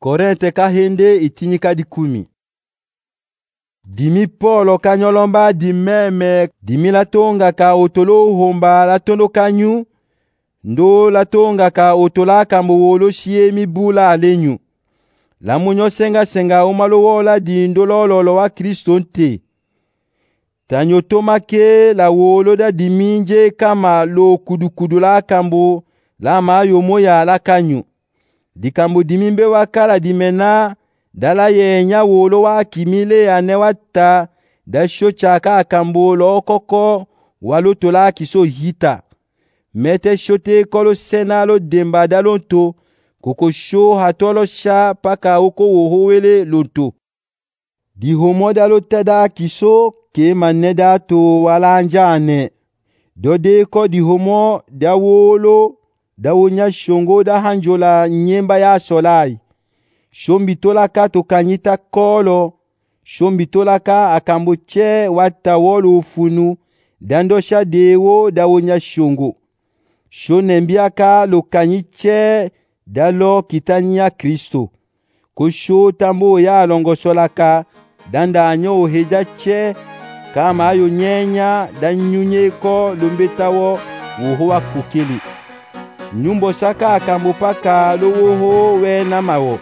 Korinte kahende itinyika di 10. Dimi Polo kanyolomba di meme dimi latonga ka otolo homba latondo kanyu ndo latonga ka otola kambo wolo shie mibula alenyu. La munyo senga umalo wola di ndololo wa Kristo nte. Tanyo tomake la wolo da diminje kama lo kudukudu la kambo la mayo moya la kanyu. Dikambo dimimbe wakala dimena dala yenya wolo wa kimile anewata da shochaka akambo lo koko walotola kiso hita. Mete shote kolo sena lo demba dalonto koko sho hatolo sha paka oko wohowele lonto. Di homo dalo teda kiso ke maneda to walanjane. Dode ko di homo da wolo da wonya shongo da hanjola nyemba ya solai. Shombi tolaka to kanyita kolo. Shombi tolaka akambo che wata wolo ufunu. Dandosha dewo da wonya shongo. Shonembiaka lo kanyiche da lo kitanya Kristo. Kusho tambo ya longo solaka. Danda anyo heja che kama ayo nyenya da nyunyeko lumbetawo uhuwa kukili. Nyumbo saka akambo paka lo woho we namawo.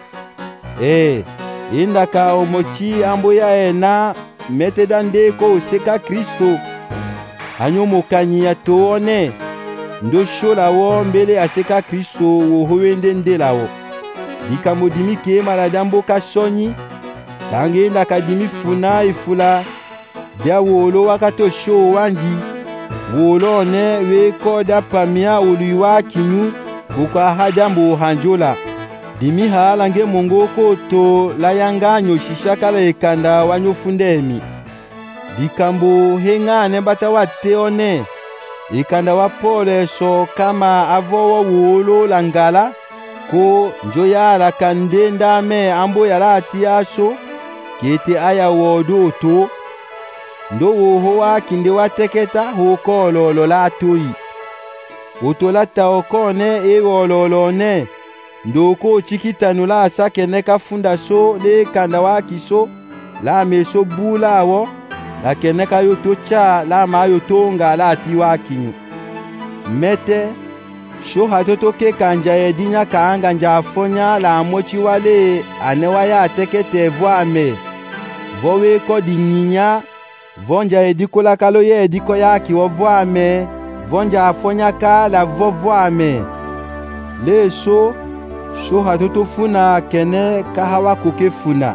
Indaka omochi ambo ya ena mete dande ko seka Kristo. Anyo mokanyi ya toone. Ndo shola wo mbele aseka Kristo woho wende ndelawo. Dikamo dimi ke maladambo kasonyi. Tange indaka dimi funa ifula. Dia wolo wakato show wanji. Wolo ne we koda pamia uluiwa kinyu kuka hadambo hanjola. Dimi halange mongo koto layanganyo shishaka la ekanda wanyo fundemi. Dikambo henga nembata wate one. Ekanda wa pole so kama avowo wolo langala. Ko njoya la kandenda me ambo ya lati aso. Kete aya wodo to. Ndo wohoa kinde wateketa hoko lolo la tui. Otolata okone ewo lolo ne. Ndoko chikitanu la sake neka funda so le kanda wakiso. La meso bula wo. La keneka yotocha la mayotonga la tiwakinyu. Mete. Sho hatotoke kanja edinya kaanga njafonya la mochi wale anewaya atekete voame. Vowe ko di nyinya. Vonja edikola kalo ye ediko yaki wovoame. Vonja afonya ka la vovoame. Le so hatoto funa kene kahawa kuke funa.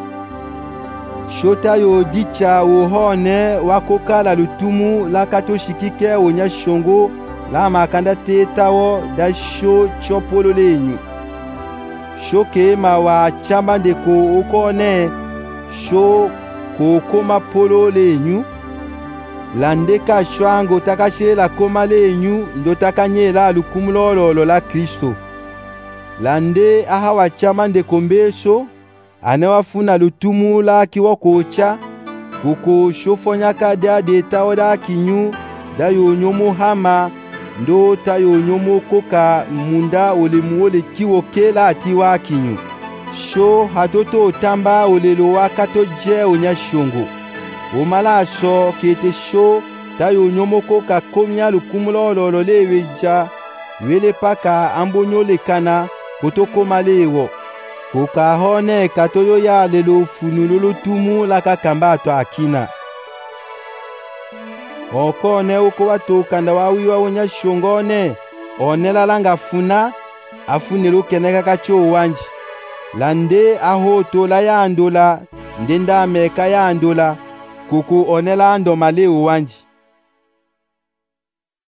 Shota yo dicha uhone wakoka la lutumu la kato shikike onya shongo la makanda tetawo da sho chopolo lenyu. Shoke mawa chamba ndeko okone sho kokoma polo lenyu. Landeka shwango takashe la koma lenyu ndo takanyela lukumulololo la Kristo. Lande ahawa chama ndeko mbesho anewafuna lutumu la kiwakocha kuko shofonyaka da detawo da kinyu da yonyomo hama ndo ta yonyomo koka munda ole muole kiwoke la atiwa kinyu. Sho hatoto tamba olelo wakato je onya shongo. Omala so kete sho ta yonyomo koka komya lukumulololo leweja wele paka ambonyo lekana kotoko malewo. Kuka hone katoyo ya lelo funululu tumu la kakambato akina. Okone uko watu kanda wawiwa wonya shongone. Onela langa funa afunelu keneka kacho wanji. Lande ahoto la ya andola ndenda meka ya andola kuku onela ando maleu wanji.